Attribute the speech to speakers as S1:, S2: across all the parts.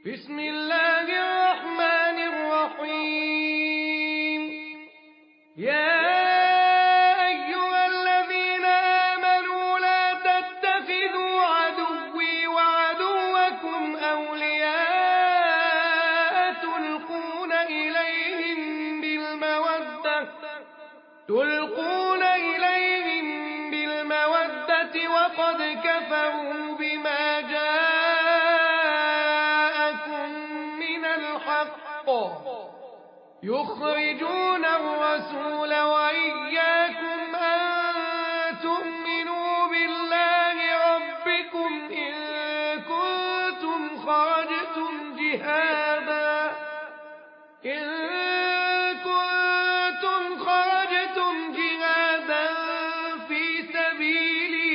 S1: بسم الله الرحمن الرحيم. يا أيها الذين آمنوا لا تتخذوا عدوي وعدوكم أولياء تلقون إليهم بالمودة وقد كفروا بما جاءكم من الحق يخرجون الرسول وإياكم أن تؤمنوا بالله ربكم إن كنتم خرجتم جهادا في سبيلي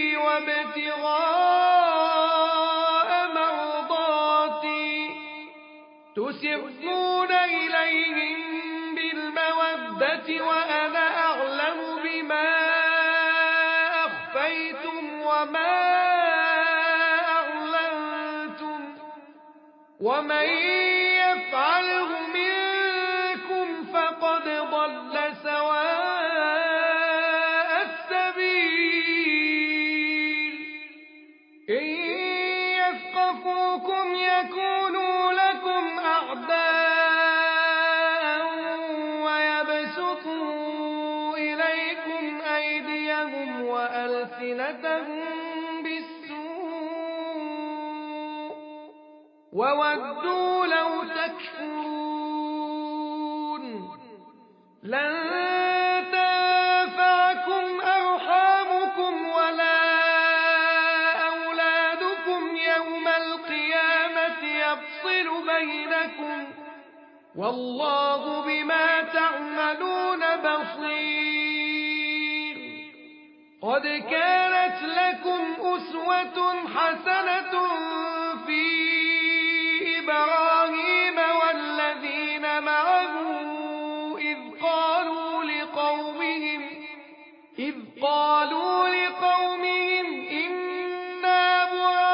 S1: وابتغاء مرضاتي تسرون إليهم بالمودة وأنا أعلم بما أخفيتم وما أعلنتم ومن يفعله منكم فقد ضل سواء السبيل. إن يثقفوكم يكونوا لكم أعداء ويبسطوا إليكم أيديهم وألسنتهم بالسوء وودوا لو تكفرون. لن تنفعكم أرحامكم ولا أولادكم يوم القيامة يفصل بينكم والله بما تعملون بصير. قد كانت لكم أسوة حسنة في إبراهيم والذين معه إذ قالوا لقومهم إنا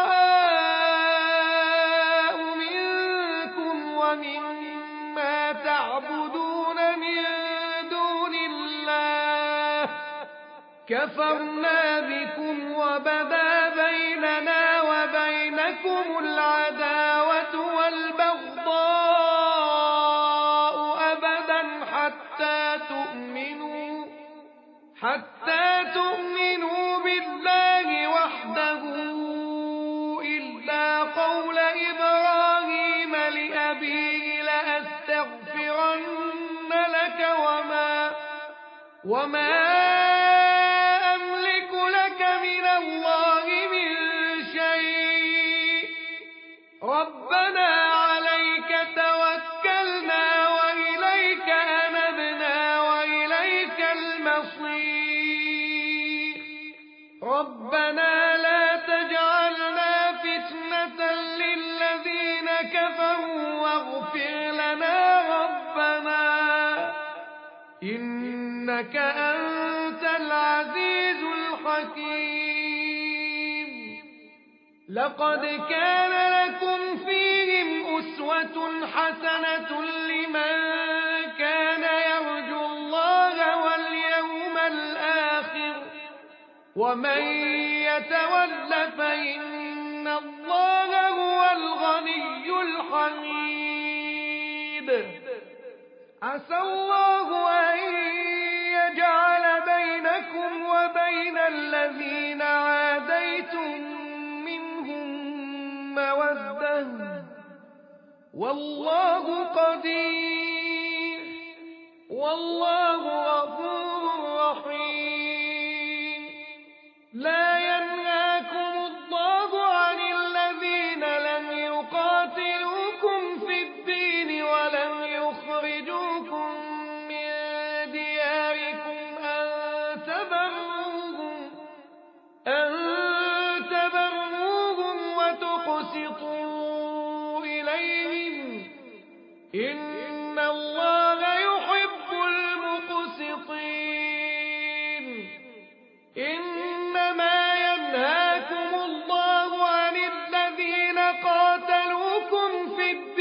S1: براء منكم ومما تعبدون من دون الله كفرنا بكم وبدا بيننا وبينكم العداوة والبغضاء أبدا حتى تؤمنوا بالله وحده إلا قول إبراهيم لأبيه لأستغفرن لك وما أملك لك من الله من شيء ربنا عليك توكلنا وإليك أنبنا وإليك المصير. ربنا لا تجعلنا فتنة للذين كفروا واغفر لنا ربنا إنك أنت العزيز الحكيم. لقد كان لكم فيهم أسوة حسنة لمن كان يرجو الله واليوم الآخر ومن يتول فإن الله هو الغني الحميد. عسى الله أن يجعل بينكم وبين الذين عاديتم منهم مودة والله قدير والله غفور رحيم. لا ينهاكم الله عن الذين لم يقاتلوكم في الدين ولم يخرجوكم من دياركم أن تبروهم وتقسطوا إليهم إن الله يحب المقسطين. إنما ينهاكم الله عن الذين قاتلوكم في الدين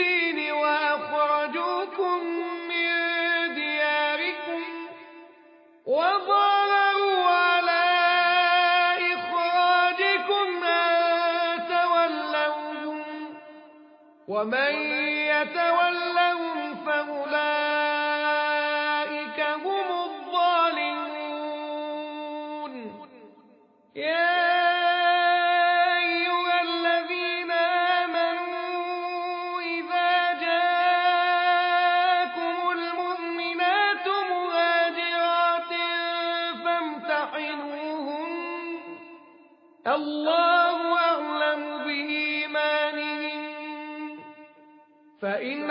S1: ومن يتولهم فأولئك هم الظالمون يا أيها الذين آمنوا إذا جاءكم المؤمنات مهاجرات فامتحنوهن الله أعلم بإيمانهن فإن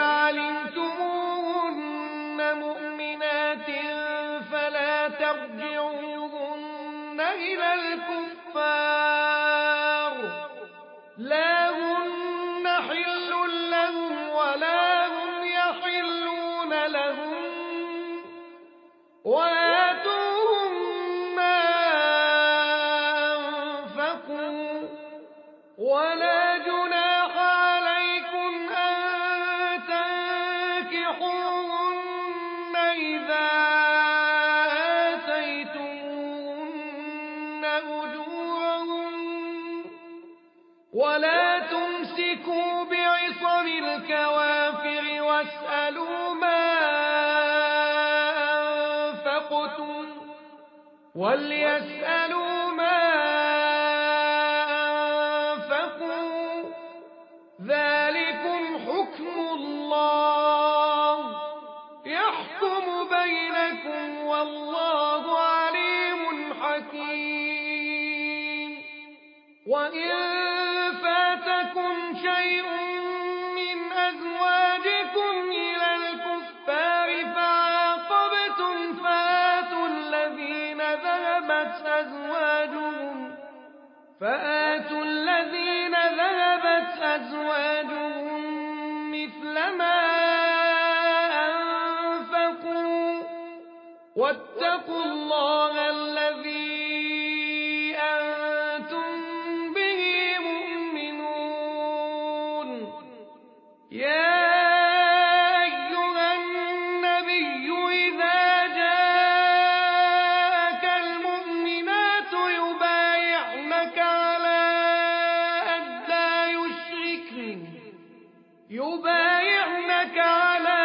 S1: علمتموهن مؤمنات فلا ترجعوهن إلى الكفار لا هن حل لهم ولا هم يحلون لهم وآتوهم ما أنفقوا ولا جناح عليكم أن تنكحوهن إذا آتيتموهن أجورهن ولا تمسكوا بعصم الكوافر واسألوا ما أنفقتم وليسألوا ما أنفقوا ذلكم حكم الله يحكم بينكم والله عليم حكيم وإن فاتكم شيء من أزواجكم إلى الكفار فعاقبتم فآتوا الذين ذهبت أزواجهم مثل ما أنفقوا واتقوا الله الذي أنتم به مؤمنون يا أيها النبي إذا جاءك المؤمنات يبايعنك على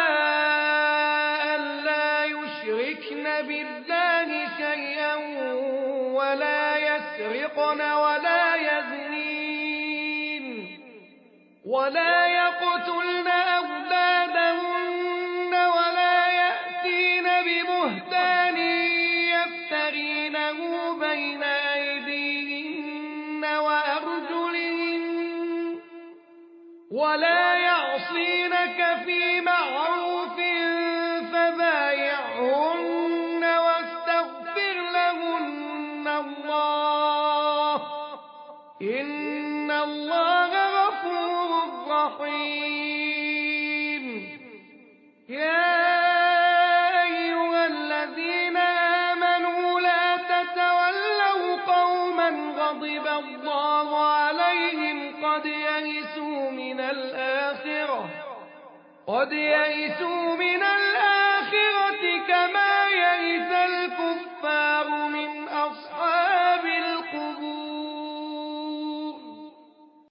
S1: ألا يشركن بالله شيئا ولا يسرقن ولا يزنين ولا يقتلن أولادهن ولا يأتين ببهتان يفترينه بين أيديهن وأرجلهن ولا يعصينك في معروف فبايعهن واستغفر لهن الله إن الله غفور رحيم يا أيها الذين آمنوا لا تتولوا قوما غضب الله عليهم قد يئسوا من الآخرة كما